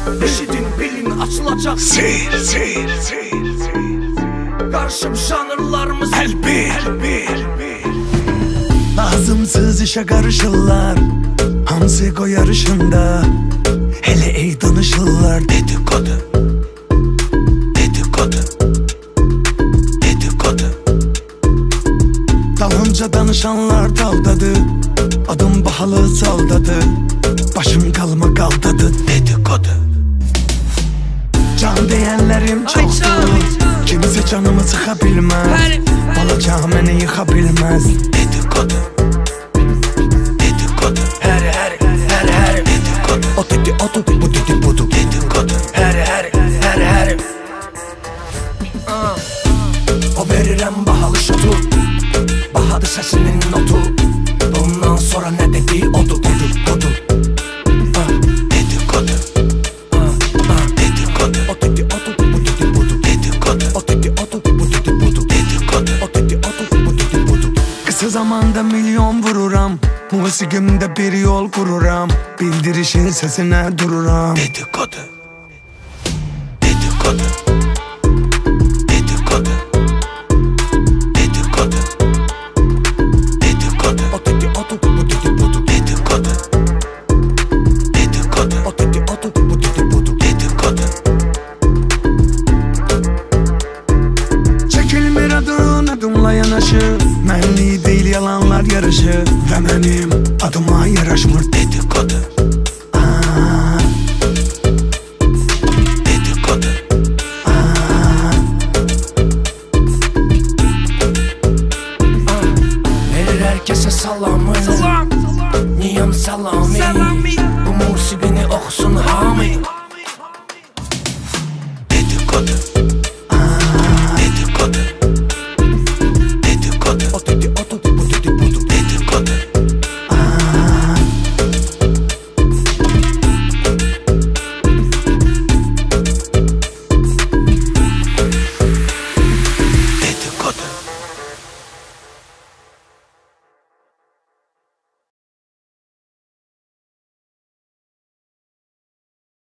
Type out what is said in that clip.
Eşidin bilin açılacak. Seyir, seyir, seyir, seyir. Karşım janrlarımız Elbi. Lazımsız işe karışırlar, hamsi go yarışında. Hele iyi danışırlar. Dedikodu. Dedikodu. Dedikodu. Dalınca danışanlar daldadı, adım bahalı saldadı. Başım kalma kaldadı. Dedikodu. Can diyenlerim çoktu, kimse canımı sıkabilmez. Balacağım beni yıkabilmez. Dedikodu. Dedikodu. Her Dedikodu. O dedi odu, bu dedi budu. Dedikodu. her O verirem bahalı şotu, bahadı sesinin notu. Bundan sonra ne dedi odu, odu, odu. Dedikodu. Dedikodu. O dedi odu, bu dedi budu. Dedikodu. O dedi odu, bu dedi budu. Dedikodu. O dedi odu, bu dedi budu. Kısa zamanda milyon vururam, musikimde bir yol kururam. Bildirişin sesine dururam. Dedikodu.